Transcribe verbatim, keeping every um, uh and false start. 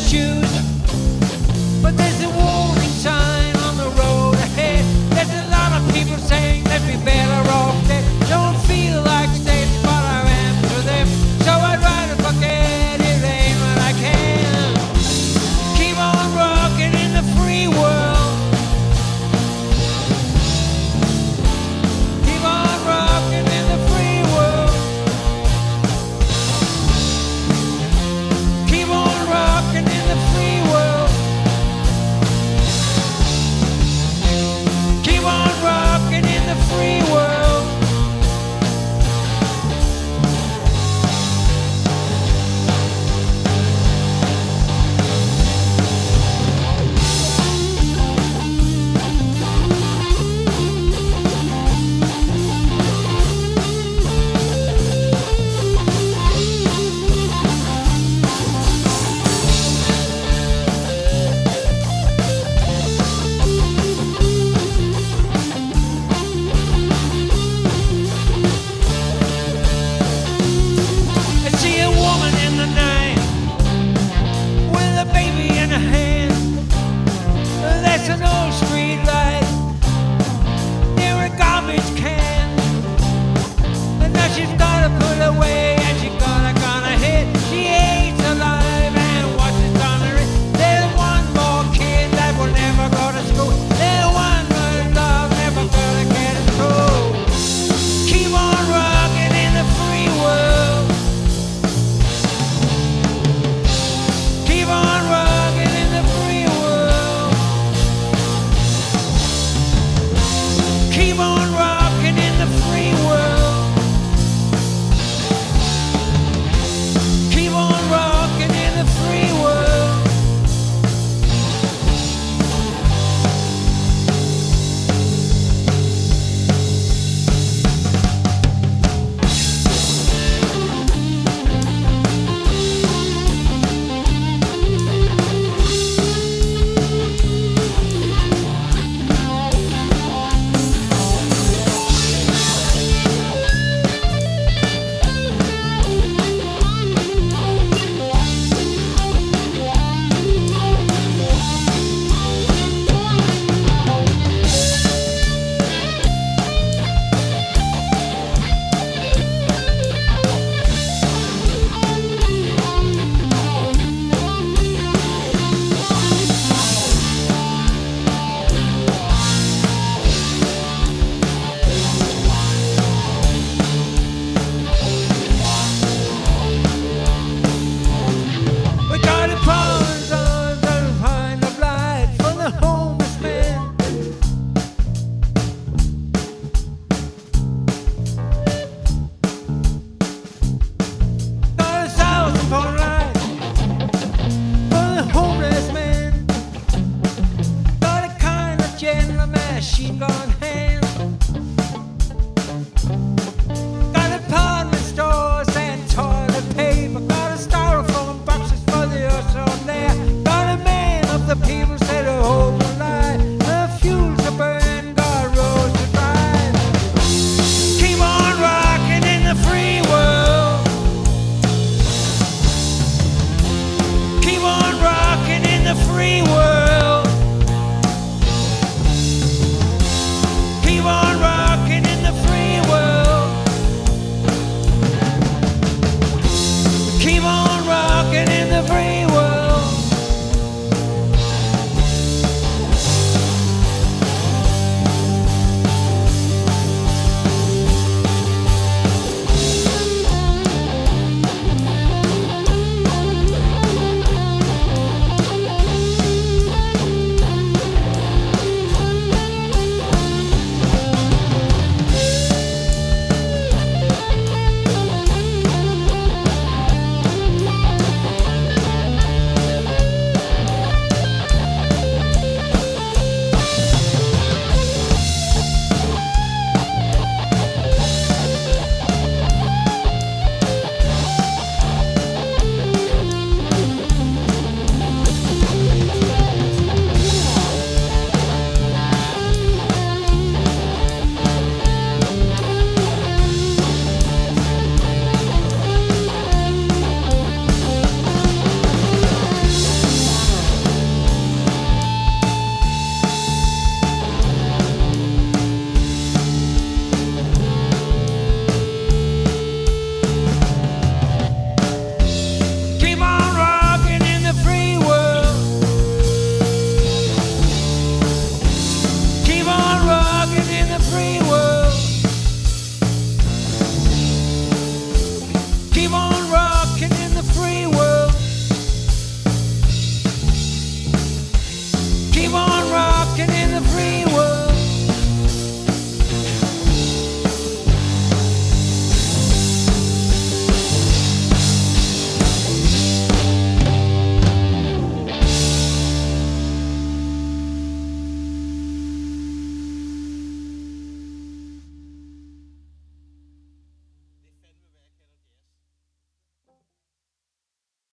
shoes. But there's a warning sign on the road ahead. There's a lot of people saying that we better off dead. Don't feel like staying, but I am to them. So I'd rather forget it ain't what I can. Keep on rocking in the free world. Keep on rocking in the free world. Keep on rocking in the free world. Keep on rocking in the free world. That's an old street light near a garbage can, and now she's gotta put away, and she gotta gonna hit. She hates alive and watches on her. There's one more kid that will never go to school. There's one more love never gonna get it through. Keep on rocking in the free world. Keep on rocking in the free world. Keep on rocking in the free world. Keep on rocking in the free world. Machine gun hand. Got apartment stores and toilet paper. Got a styrofoam boxes for the earth on there. Got a man of the people said a whole lie. The fuels to burn, got roads to drive. Keep on rocking in the free world. Keep on rocking in the free world.